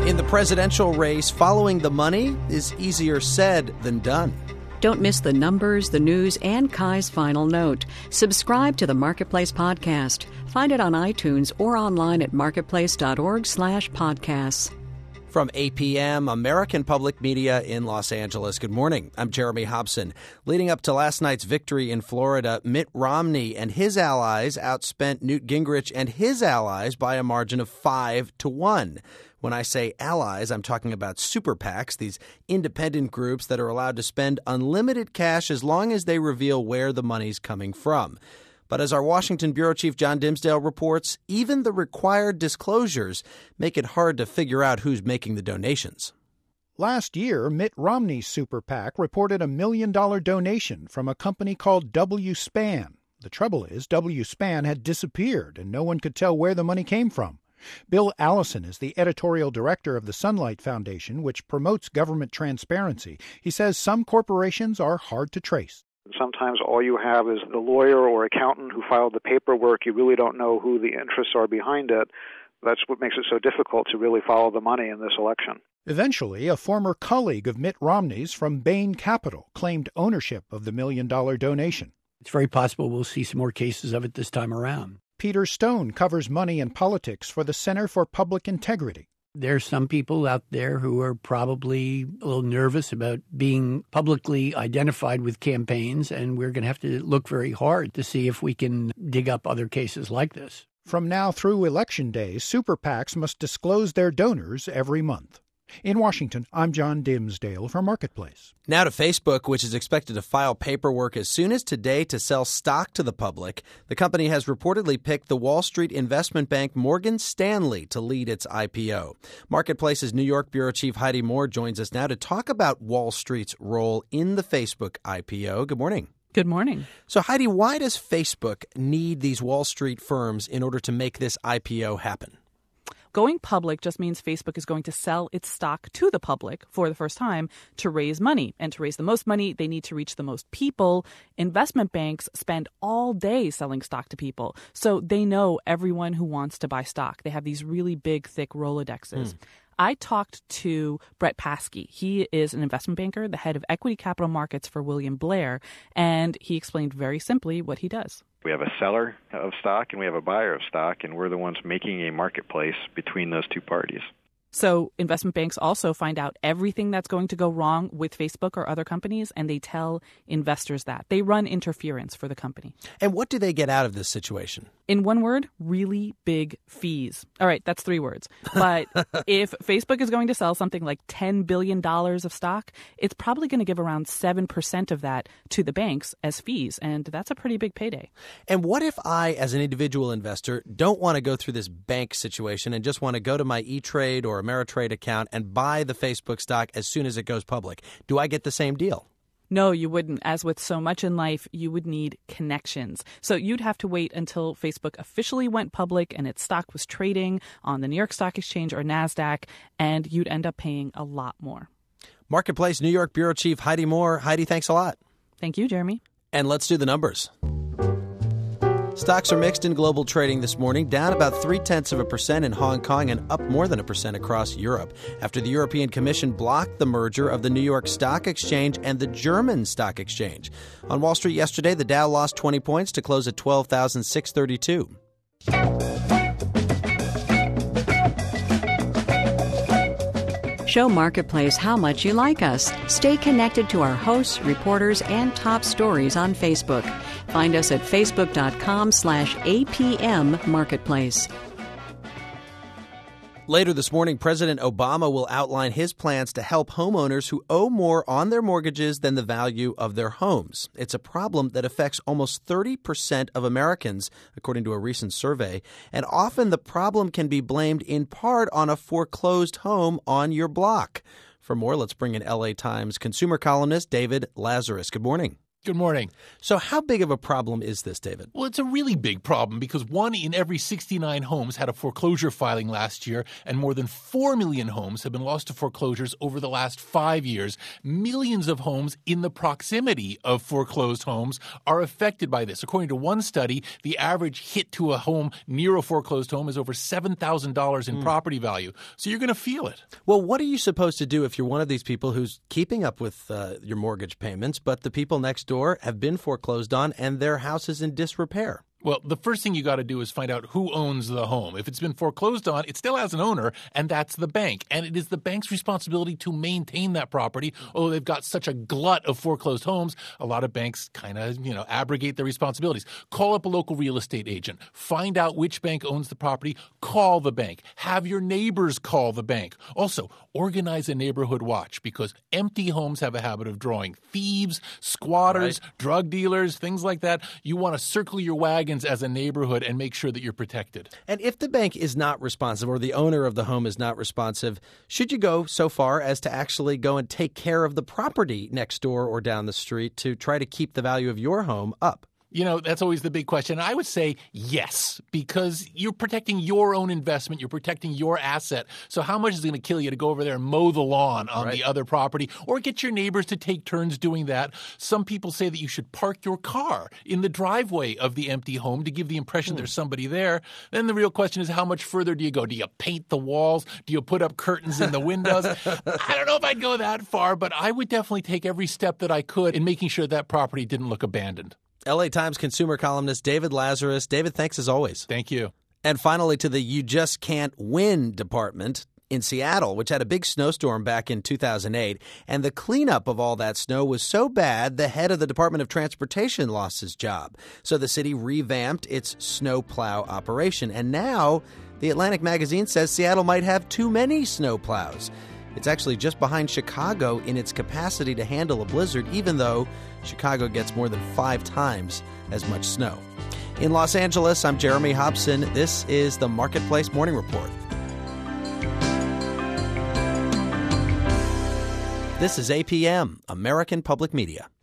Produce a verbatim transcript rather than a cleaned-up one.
In the presidential race, following the money is easier said than done. Don't miss the numbers, the news, and Kai's final note. Subscribe to the Marketplace podcast. Find it on iTunes or online at marketplace.org slash podcasts. From A P M, American Public Media in Los Angeles. Good morning. I'm Jeremy Hobson. Leading up to last night's victory in Florida, Mitt Romney and his allies outspent Newt Gingrich and his allies by a margin of five to one. When I say allies, I'm talking about super PACs, these independent groups that are allowed to spend unlimited cash as long as they reveal where the money's coming from. But as our Washington bureau chief John Dimsdale reports, even the required disclosures make it hard to figure out who's making the donations. Last year, Mitt Romney's super PAC reported a million-dollar donation from a company called WSpan. The trouble is, WSpan had disappeared, and no one could tell where the money came from. Bill Allison is the editorial director of the Sunlight Foundation, which promotes government transparency. He says some corporations are hard to trace. Sometimes all you have is the lawyer or accountant who filed the paperwork. You really don't know who the interests are behind it. That's what makes it so difficult to really follow the money in this election. Eventually, a former colleague of Mitt Romney's from Bain Capital claimed ownership of the million-dollar donation. It's very possible we'll see some more cases of it this time around. Peter Stone covers money and politics for the Center for Public Integrity. There are some people out there who are probably a little nervous about being publicly identified with campaigns, and we're going to have to look very hard to see if we can dig up other cases like this. From now through Election Day, super PACs must disclose their donors every month. In Washington, I'm John Dimsdale for Marketplace. Now to Facebook, which is expected to file paperwork as soon as today to sell stock to the public. The company has reportedly picked the Wall Street investment bank Morgan Stanley to lead its I P O. Marketplace's New York bureau chief Heidi Moore joins us now to talk about Wall Street's role in the Facebook I P O. Good morning. Good morning. So, Heidi, why does Facebook need these Wall Street firms in order to make this I P O happen? Going public just means Facebook is going to sell its stock to the public for the first time to raise money. And to raise the most money, they need to reach the most people. Investment banks spend all day selling stock to people. So they know everyone who wants to buy stock. They have these really big, thick Rolodexes. Mm. I talked to Brett Paskey. He is an investment banker, the head of equity capital markets for William Blair, and he explained very simply what he does. We have a seller of stock and we have a buyer of stock, and we're the ones making a marketplace between those two parties. So investment banks also find out everything that's going to go wrong with Facebook or other companies, and they tell investors that. They run interference for the company. And what do they get out of this situation? In one word, really big fees. All right, that's three words. But if Facebook is going to sell something like ten billion dollars of stock, it's probably going to give around seven percent of that to the banks as fees, and that's a pretty big payday. And what if I, as an individual investor, don't want to go through this bank situation and just want to go to my E-Trade or Ameritrade account and buy the Facebook stock as soon as it goes public? Do I get the same deal? No, you wouldn't. As with so much in life, you would need connections. So you'd have to wait until Facebook officially went public and its stock was trading on the New York Stock Exchange or NASDAQ, and you'd end up paying a lot more. Marketplace New York bureau chief Heidi Moore. Heidi, thanks a lot. Thank you, Jeremy. And let's do the numbers. Stocks are mixed in global trading this morning, down about three-tenths of a percent in Hong Kong and up more than a percent across Europe after the European Commission blocked the merger of the New York Stock Exchange and the German Stock Exchange. On Wall Street yesterday, the Dow lost twenty points to close at twelve thousand six hundred thirty-two. Show Marketplace how much you like us. Stay connected to our hosts, reporters, and top stories on Facebook. Find us at facebook.com slash APM Marketplace. Later this morning, President Obama will outline his plans to help homeowners who owe more on their mortgages than the value of their homes. It's a problem that affects almost thirty percent of Americans, according to a recent survey. And often the problem can be blamed in part on a foreclosed home on your block. For more, let's bring in L A Times consumer columnist David Lazarus. Good morning. Good morning. So how big of a problem is this, David? Well, it's a really big problem because one in every sixty-nine homes had a foreclosure filing last year, and more than four million homes have been lost to foreclosures over the last five years. Millions of homes in the proximity of foreclosed homes are affected by this. According to one study, the average hit to a home near a foreclosed home is over seven thousand dollars in mm. property value. So you're going to feel it. Well, what are you supposed to do if you're one of these people who's keeping up with uh, your mortgage payments, but the people next door have been foreclosed on and their house is in disrepair? Well, the first thing you got to do is find out who owns the home. If it's been foreclosed on, it still has an owner, and that's the bank. And it is the bank's responsibility to maintain that property. Although they've got such a glut of foreclosed homes, a lot of banks kind of, you know, abrogate their responsibilities. Call up a local real estate agent. Find out which bank owns the property. Call the bank. Have your neighbors call the bank. Also, organize a neighborhood watch because empty homes have a habit of drawing thieves, squatters, right. drug dealers, things like that. You want to circle your wagon as a neighborhood and make sure that you're protected. And if the bank is not responsive or the owner of the home is not responsive, should you go so far as to actually go and take care of the property next door or down the street to try to keep the value of your home up? You know, that's always the big question. I would say yes, because you're protecting your own investment. You're protecting your asset. So how much is it going to kill you to go over there and mow the lawn on right. the other property or get your neighbors to take turns doing that? Some people say that you should park your car in the driveway of the empty home to give the impression hmm. there's somebody there. Then the real question is, how much further do you go? Do you paint the walls? Do you put up curtains in the windows? I don't know if I'd go that far, but I would definitely take every step that I could in making sure that property didn't look abandoned. L A Times consumer columnist David Lazarus. David, thanks as always. Thank you. And finally, to the You Just Can't Win department in Seattle, which had a big snowstorm back in two thousand eight. And the cleanup of all that snow was so bad, the head of the Department of Transportation lost his job. So the city revamped its snowplow operation. And now the Atlantic magazine says Seattle might have too many snowplows. It's actually just behind Chicago in its capacity to handle a blizzard, even though Chicago gets more than five times as much snow. In Los Angeles, I'm Jeremy Hobson. This is the Marketplace Morning Report. This is A P M, American Public Media.